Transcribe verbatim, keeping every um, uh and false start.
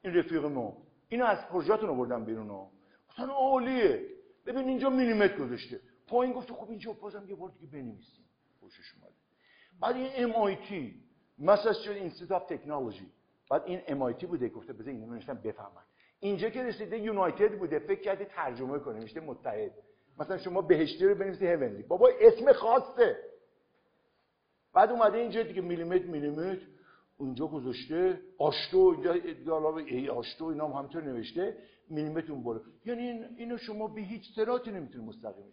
این رفیق ما اینو از پروژه‌تون آوردم بیرون ها اصلا عالیه ببین اینجا میلیمتر گذاشته پایین گفت خب اینجا بازم یه بار دیگه بنویسیم خوشش اومد بعد این ام آی تی Massachusetts Institute of Technology بعد این ام آی تی بوده گفته بذار اینو نوشتم بفهمن اینجا که رسیده یونایتد بوده فکر کرده ترجمه کنه نوشته متحد مثلا شما بهشتی رو بنویسی هیونلی بابا اسم خاصه بعد اومده اینجا دیگه میلیمتر میلیمتر اونجا گذاشته آشتو اینجا علاوه ای آشتو اینا هم همینطور نوشته میلیمتر اون بالا یعنی این اینو شما به هیچ سراتی نمیتونید مستقیمش